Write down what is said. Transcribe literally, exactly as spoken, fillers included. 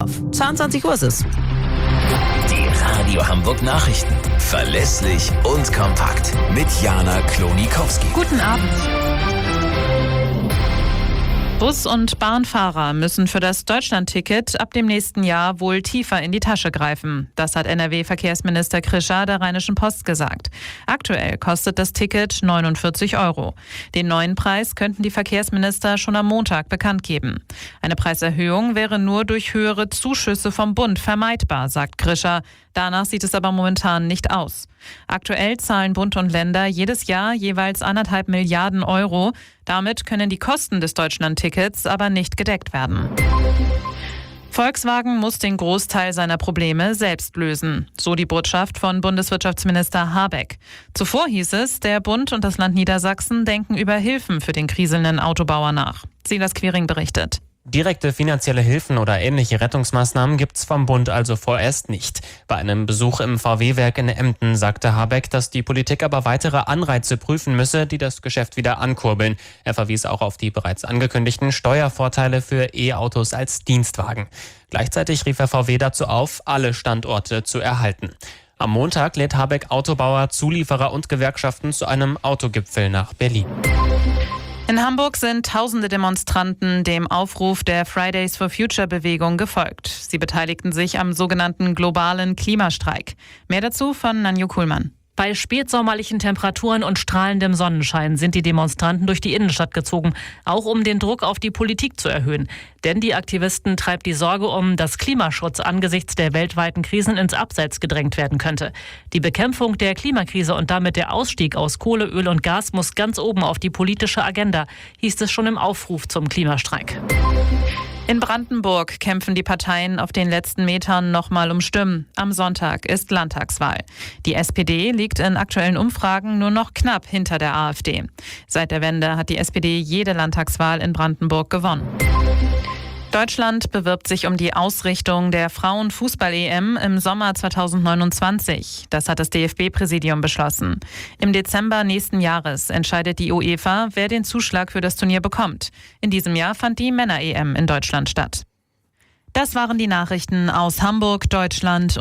auf. zweiundzwanzig Uhr ist es. Die Radio Hamburg Nachrichten. Verlässlich und kompakt. Mit Jana Klonikowski. Guten Abend. Bus- und Bahnfahrer müssen für das Deutschlandticket ab dem nächsten Jahr wohl tiefer in die Tasche greifen. Das hat N R W-Verkehrsminister Krischer der Rheinischen Post gesagt. Aktuell kostet das Ticket neunundvierzig Euro. Den neuen Preis könnten die Verkehrsminister schon am Montag bekannt geben. Eine Preiserhöhung wäre nur durch höhere Zuschüsse vom Bund vermeidbar, sagt Krischer. Danach sieht es aber momentan nicht aus. Aktuell zahlen Bund und Länder jedes Jahr jeweils anderthalb Milliarden Euro. Damit können die Kosten des Deutschlandtickets aber nicht gedeckt werden. Volkswagen muss den Großteil seiner Probleme selbst lösen, so die Botschaft von Bundeswirtschaftsminister Habeck. Zuvor hieß es, der Bund und das Land Niedersachsen denken über Hilfen für den kriselnden Autobauer nach. Silas Quiring berichtet. Direkte finanzielle Hilfen oder ähnliche Rettungsmaßnahmen gibt's vom Bund also vorerst nicht. Bei einem Besuch im V W-Werk in Emden sagte Habeck, dass die Politik aber weitere Anreize prüfen müsse, die das Geschäft wieder ankurbeln. Er verwies auch auf die bereits angekündigten Steuervorteile für E-Autos als Dienstwagen. Gleichzeitig rief er V W dazu auf, alle Standorte zu erhalten. Am Montag lädt Habeck Autobauer, Zulieferer und Gewerkschaften zu einem Autogipfel nach Berlin. In Hamburg sind tausende Demonstranten dem Aufruf der Fridays for Future Bewegung gefolgt. Sie beteiligten sich am sogenannten globalen Klimastreik. Mehr dazu von Nanju Kuhlmann. Bei spätsommerlichen Temperaturen und strahlendem Sonnenschein sind die Demonstranten durch die Innenstadt gezogen, auch um den Druck auf die Politik zu erhöhen. Denn die Aktivisten treibt die Sorge um, dass Klimaschutz angesichts der weltweiten Krisen ins Abseits gedrängt werden könnte. Die Bekämpfung der Klimakrise und damit der Ausstieg aus Kohle, Öl und Gas muss ganz oben auf die politische Agenda, hieß es schon im Aufruf zum Klimastreik. In Brandenburg kämpfen die Parteien auf den letzten Metern nochmal um Stimmen. Am Sonntag ist Landtagswahl. Die S P D liegt in aktuellen Umfragen nur noch knapp hinter der AfD. Seit der Wende hat die S P D jede Landtagswahl in Brandenburg gewonnen. Deutschland bewirbt sich um die Ausrichtung der Frauenfußball-E M im Sommer zweitausendneunundzwanzig. Das hat das D F B-Präsidium beschlossen. Im Dezember nächsten Jahres entscheidet die UEFA, wer den Zuschlag für das Turnier bekommt. In diesem Jahr fand die Männer-E M in Deutschland statt. Das waren die Nachrichten aus Hamburg, Deutschland